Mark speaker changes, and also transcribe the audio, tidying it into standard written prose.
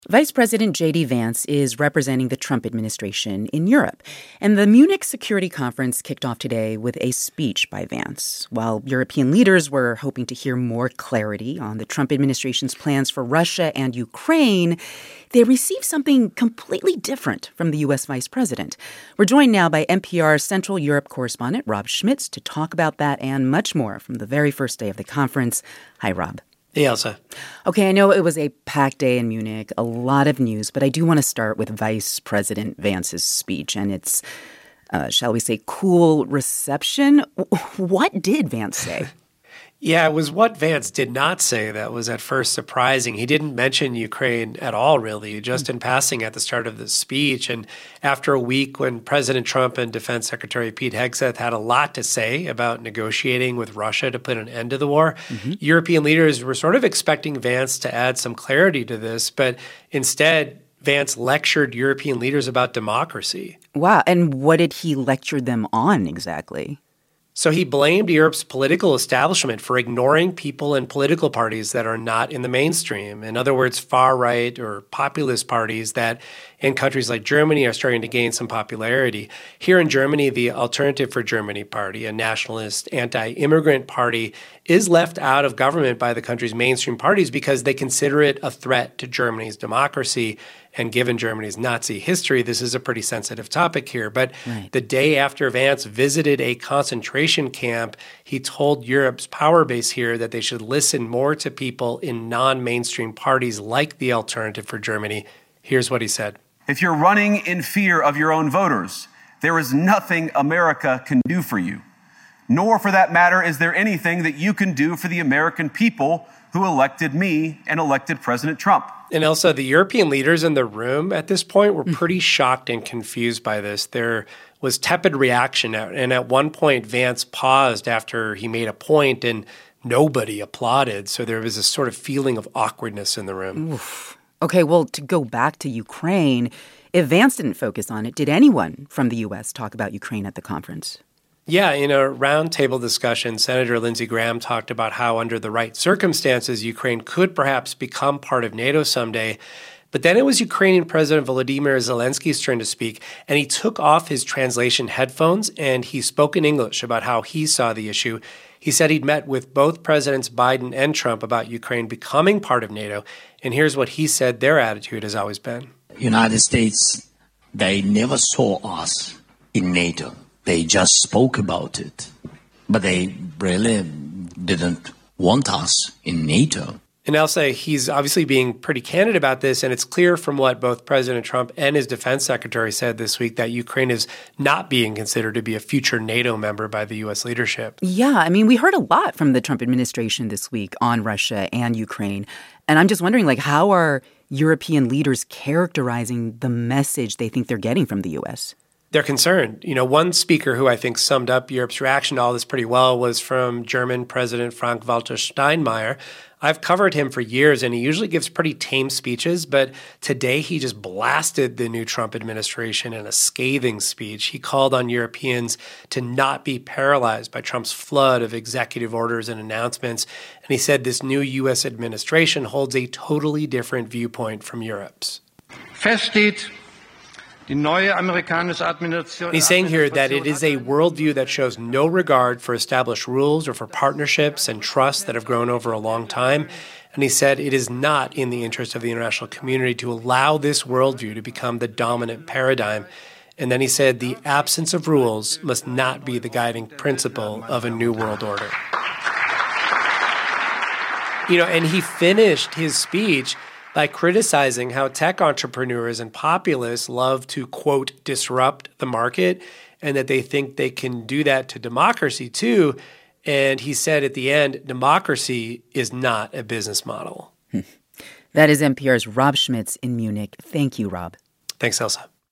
Speaker 1: Vice President J.D. Vance is representing the Trump administration in Europe, and the Munich Security Conference kicked off today with a speech by Vance. While European leaders were hoping to hear more clarity on the Trump administration's plans for Russia and Ukraine, they received something completely different from the U.S. Vice President. We're joined now by NPR's Central Europe correspondent, Rob Schmitz, to talk about that and much more from the very first day of the conference. Hi, Rob.
Speaker 2: Hey, Elsa.
Speaker 1: Okay, I know it was a packed day in Munich, a lot of news, but I do want to start with Vice President Vance's speech and its, shall we say, cool reception. What did Vance say?
Speaker 2: Yeah, it was what Vance did not say that was at first surprising. He didn't mention Ukraine at all, really, just in passing at the start of the speech. And after a week when President Trump and Defense Secretary Pete Hegseth had a lot to say about negotiating with Russia to put an end to the war, European leaders were sort of expecting Vance to add some clarity to this. But instead, Vance lectured European leaders about democracy.
Speaker 1: Wow. And what did he lecture them on exactly?
Speaker 2: So he blamed Europe's political establishment for ignoring people and political parties that are not in the mainstream. In other words, far-right or populist parties that in countries like Germany are starting to gain some popularity. Here in Germany, the Alternative for Germany party, a nationalist anti-immigrant party, is left out of government by the country's mainstream parties because they consider it a threat to Germany's democracy. And given Germany's Nazi history, this is a pretty sensitive topic here. But the day after Vance visited a concentration camp, he told Europe's power base here that they should listen more to people in non-mainstream parties like the Alternative for Germany. Here's what he said.
Speaker 3: If you're running in fear of your own voters, there is nothing America can do for you. Nor, for that matter, is there anything that you can do for the American people who elected me and elected President Trump.
Speaker 2: And Elsa, the European leaders in the room at this point were pretty shocked and confused by this. There was tepid reaction, and at one point, Vance paused after he made a point, and nobody applauded. So there was a sort of feeling of awkwardness in the room.
Speaker 1: Oof. Okay, well, to go back to Ukraine, if Vance didn't focus on it, did anyone from the U.S. talk about Ukraine at the conference?
Speaker 2: Yeah, in a roundtable discussion, Senator Lindsey Graham talked about how under the right circumstances, Ukraine could perhaps become part of NATO someday. But then it was Ukrainian President Volodymyr Zelensky's turn to speak, and he took off his translation headphones and he spoke in English about how he saw the issue. He said he'd met with both Presidents Biden and Trump about Ukraine becoming part of NATO. And here's what he said their attitude has always been.
Speaker 4: United States, they never saw us in NATO. They just spoke about it, but they really didn't want us in NATO.
Speaker 2: And Elsa, he's obviously being pretty candid about this, and it's clear from what both President Trump and his defense secretary said this week that Ukraine is not being considered to be a future NATO member by the U.S. leadership.
Speaker 1: Yeah, I mean, we heard a lot from the Trump administration this week on Russia and Ukraine, and I'm just wondering, how are European leaders characterizing the message they think they're getting from the U.S.?
Speaker 2: They're concerned. One speaker who I think summed up Europe's reaction to all this pretty well was from German President Frank-Walter Steinmeier. I've covered him for years, and he usually gives pretty tame speeches, but today he just blasted the new Trump administration in a scathing speech. He called on Europeans to not be paralyzed by Trump's flood of executive orders and announcements, and he said this new U.S. administration holds a totally different viewpoint from Europe's. He's saying here that it is a worldview that shows no regard for established rules or for partnerships and trusts that have grown over a long time. And he said it is not in the interest of the international community to allow this worldview to become the dominant paradigm. And then he said the absence of rules must not be the guiding principle of a new world order. And he finished his speech by criticizing how tech entrepreneurs and populists love to, quote, disrupt the market, and that they think they can do that to democracy too. And he said at the end, democracy is not a business model.
Speaker 1: That is NPR's Rob Schmitz in Munich. Thank you, Rob.
Speaker 2: Thanks, Elsa.